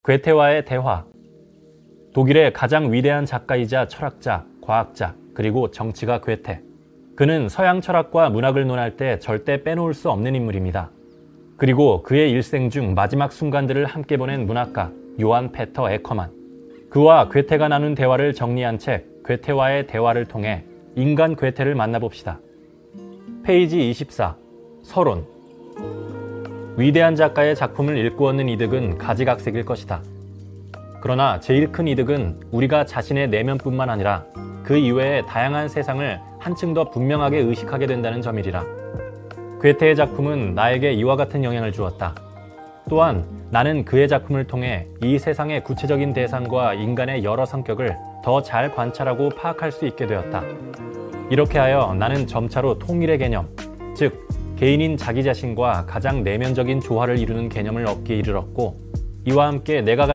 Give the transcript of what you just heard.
괴테와의 대화. 독일의 가장 위대한 작가이자 철학자, 과학자, 그리고 정치가 괴테. 그는 서양 철학과 문학을 논할 때 절대 빼놓을 수 없는 인물입니다. 그리고 그의 일생 중 마지막 순간들을 함께 보낸 문학가 요한 페터 에커만. 그와 괴테가 나눈 대화를 정리한 책 괴테와의 대화를 통해 인간 괴테를 만나봅시다. 페이지 24. 서론. 위대한 작가의 작품을 읽고 얻는 이득은 가지각색일 것이다. 그러나 제일 큰 이득은 우리가 자신의 내면뿐만 아니라 그 이외의 다양한 세상을 한층 더 분명하게 의식하게 된다는 점이리라. 괴테의 작품은 나에게 이와 같은 영향을 주었다. 또한 나는 그의 작품을 통해 이 세상의 구체적인 대상과 인간의 여러 성격을 더 잘 관찰하고 파악할 수 있게 되었다. 이렇게 하여 나는 점차로 통일의 개념, 즉 개인인 자기 자신과 가장 내면적인 조화를 이루는 개념을 얻기에 이르렀고, 이와 함께 내가